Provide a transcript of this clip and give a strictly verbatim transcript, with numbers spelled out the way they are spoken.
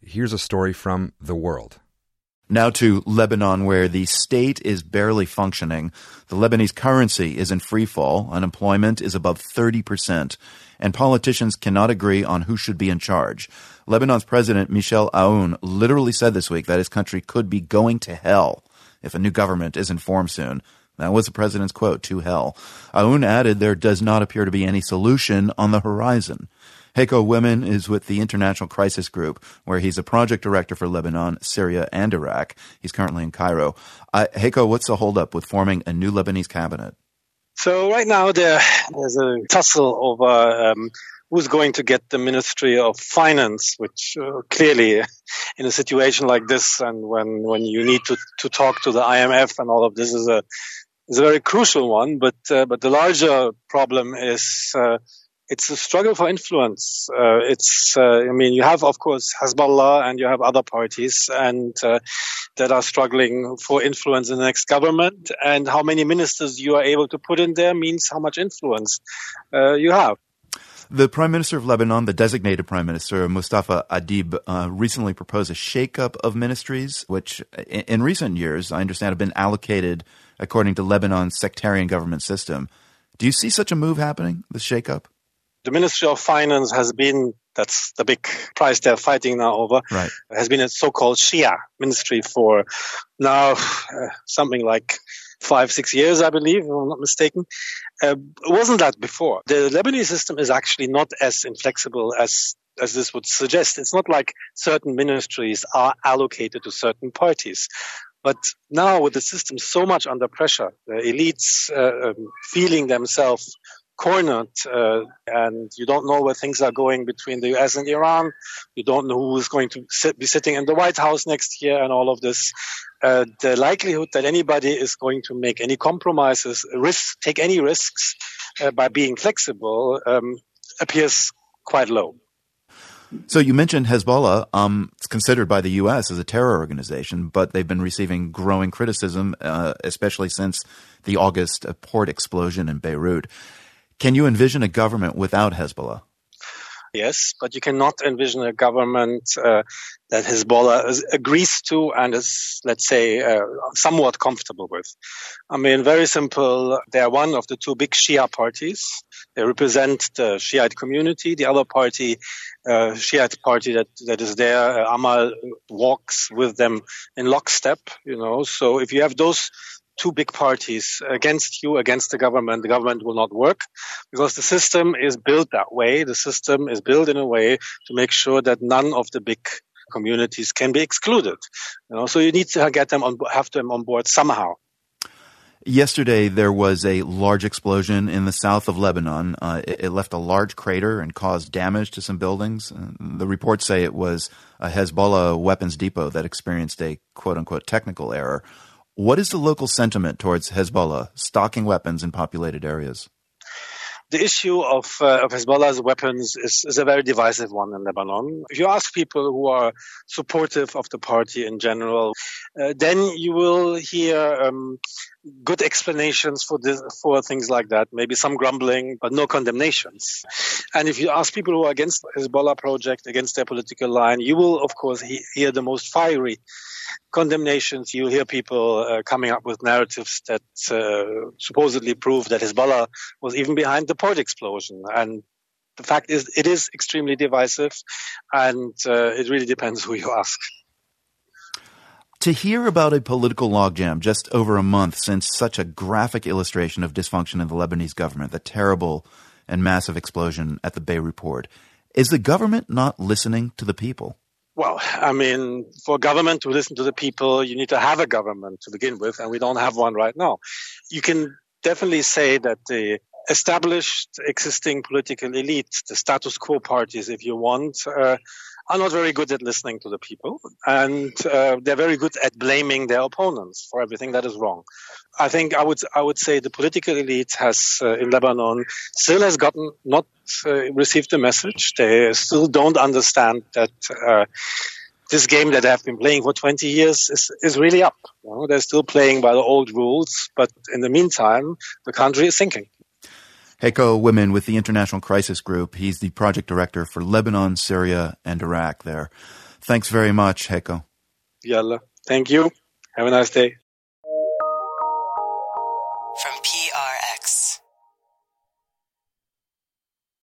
here's a story from The World. Now to Lebanon, where the state is barely functioning. The Lebanese currency is in free fall. Unemployment is above thirty percent. And politicians cannot agree on who should be in charge. Lebanon's president, Michel Aoun, literally said this week that his country could be going to hell if a new government isn't formed soon. That was the president's quote, to hell. Aoun added there does not appear to be any solution on the horizon. Heiko Wimmen is with the International Crisis Group, where he's a project director for Lebanon, Syria, and Iraq. He's currently in Cairo. Uh, Heiko, what's the holdup with forming a new Lebanese cabinet? So right now there, there's a tussle over um, who's going to get the Ministry of Finance, which uh, clearly in a situation like this and when, when you need to, to talk to the I M F and all of this is a is a very crucial one. But uh, but the larger problem is uh, it's a struggle for influence. Uh, it's uh, I mean you have of course Hezbollah and you have other parties and uh, that are struggling for influence in the next government. And how many ministers you are able to put in there means how much influence uh, you have. The Prime Minister of Lebanon, the designated Prime Minister, Mustafa Adib, uh, recently proposed a shakeup of ministries, which in, in recent years, I understand, have been allocated according to Lebanon's sectarian government system. Do you see such a move happening, this shakeup? The Ministry of Finance has been, that's the big prize they're fighting now over, right. has been a so-called Shia ministry for now uh, something like five, six years, I believe, if I'm not mistaken. Uh, it wasn't that before. The Lebanese system is actually not as inflexible as as this would suggest. It's not like certain ministries are allocated to certain parties. But now with the system so much under pressure, the elites uh, um, feeling themselves cornered, uh, and you don't know where things are going between the U S and Iran. You don't know who is going to sit, be sitting in the White House next year and all of this. Uh, the likelihood that anybody is going to make any compromises, risk, take any risks uh, by being flexible um, appears quite low. So you mentioned Hezbollah. Um, it's considered by the U S as a terror organization, but they've been receiving growing criticism, uh, especially since the August port explosion in Beirut. Can you envision a government without Hezbollah? Yes, but you cannot envision a government uh, that Hezbollah is, agrees to and is, let's say, uh, somewhat comfortable with. I mean, very simple. They are one of the two big Shia parties. They represent the Shiite community. The other party, uh, Shiite party that, that is there, uh, Amal, walks with them in lockstep, you know. So if you have those two big parties against you, against the government, the government will not work because the system is built that way. The system is built in a way to make sure that none of the big communities can be excluded. You know, so you need to get them on, have them on board somehow. Yesterday, there was a large explosion in the south of Lebanon. Uh, it, it left a large crater and caused damage to some buildings. Uh, the reports say it was a Hezbollah weapons depot that experienced a quote-unquote technical error. What is the local sentiment towards Hezbollah stocking weapons in populated areas? The issue of, uh, of Hezbollah's weapons is, is a very divisive one in Lebanon. If you ask people who are supportive of the party in general, uh, then you will hear um, good explanations for this, for things like that. Maybe some grumbling, but no condemnations. And if you ask people who are against the Hezbollah project, against their political line, you will, of course, he- hear the most fiery condemnations. You'll hear people uh, coming up with narratives that uh, supposedly prove that Hezbollah was even behind the port explosion. And the fact is, it is extremely divisive, and uh, it really depends who you ask. To hear about a political logjam just over a month since such a graphic illustration of dysfunction in the Lebanese government, the terrible and massive explosion at the Beirut port, is the government not listening to the people? Well, I mean, for government to listen to the people, you need to have a government to begin with, and we don't have one right now. You can definitely say that the established existing political elite, the status quo parties, if you want, uh, are not very good at listening to the people, and uh, they're very good at blaming their opponents for everything that is wrong. I think I would I would say the political elite has uh, in Lebanon still has gotten not uh, received the message. They still don't understand that uh, this game that they have been playing for twenty years is is really up. You know, they're still playing by the old rules, but in the meantime, the country is sinking. Heiko Wimmen with the International Crisis Group. He's the project director for Lebanon, Syria, and Iraq there. Thanks very much, Heiko. Yalla. Thank you. Have a nice day.